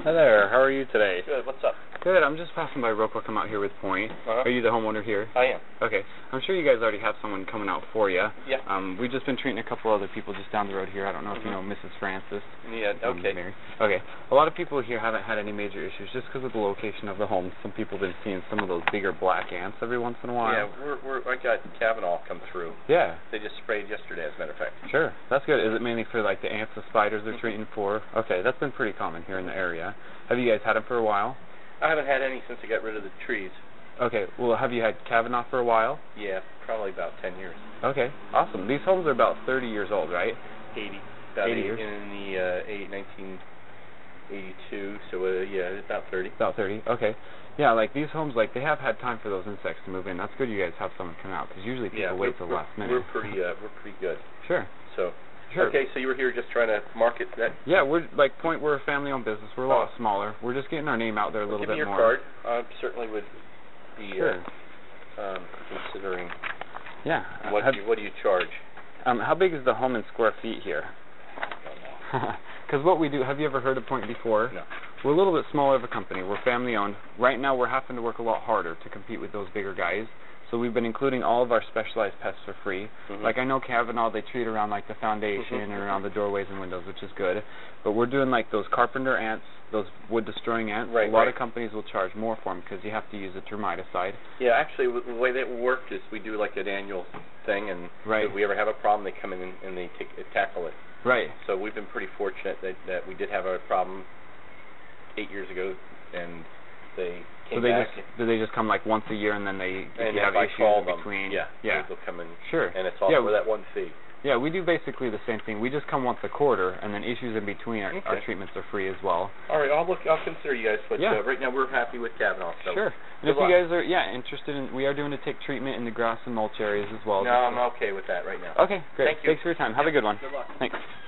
Hi there, how are you today? Good, what's up? Good, I'm just passing by real quick. I'm out here with Point. Are you the homeowner here? I am. Okay, I'm sure you guys already have someone coming out for you. Yeah. We've just been treating a couple other people just down the road here. I don't know if you know Mrs. Francis. Yeah, okay. Okay, a lot of people here haven't had any major issues just because of the location of the home. Some people have been seeing some of those bigger black ants every once in a while. Yeah, I got Kavanaugh come through. Yeah. They just sprayed yesterday, as a matter of fact. Sure, that's good. Is it mainly for like the ants, the spiders they're treating for? Okay, that's been pretty common here in the area. Have you guys had them for a while? I haven't had any since I got rid of the trees. Okay, well, have you had Kavanaugh for a while? Yeah, probably about 10 years. Okay, awesome. These homes are about 30 years old, right? 80. About 80 years? In the 1982, so yeah, about 30. About 30, okay. Yeah, like these homes, like they have had time for those insects to move in. That's good you guys have someone come out, because usually people wait till the last minute. We're pretty good. Sure. So. Sure. Okay, so you were here just trying to market that? Yeah, we're like Point. We're a family-owned business. We're a lot smaller. We're just getting our name out there a little bit more. Give me your card. I certainly would be sure. Considering. Yeah. What do you charge? How big is the home in square feet here? Because what we do, have you ever heard of Point before? No. We're a little bit smaller of a company. We're family-owned. Right now, we're having to work a lot harder to compete with those bigger guys. So we've been including all of our specialized pests for free. Like I know Kavanaugh, they treat around like the foundation and around the doorways and windows, which is good. But we're doing like those carpenter ants, those wood-destroying ants. Right, a lot of companies will charge more for them because you have to use a termiticide. Yeah, actually, the way that worked is we do like an annual thing, and if we ever have a problem, they come in and they tackle it. Right. So we've been pretty fortunate that we did have a problem 8 years ago, and they came back. Do they just come like once a year and then they have issues in between? Yeah. They'll come in. Sure. And it's all for that one fee. Yeah, we do basically the same thing. We just come once a quarter, and then issues in between our treatments are free as well. All right, I'll consider you guys, but right now we're happy with Kavanaugh. So sure. And if you guys are interested in, we are doing a tick treatment in the grass and mulch areas as well. No, I'm okay with that right now. Okay, great. Thank you. Thanks for your time. Have a good one. Good luck. Thanks.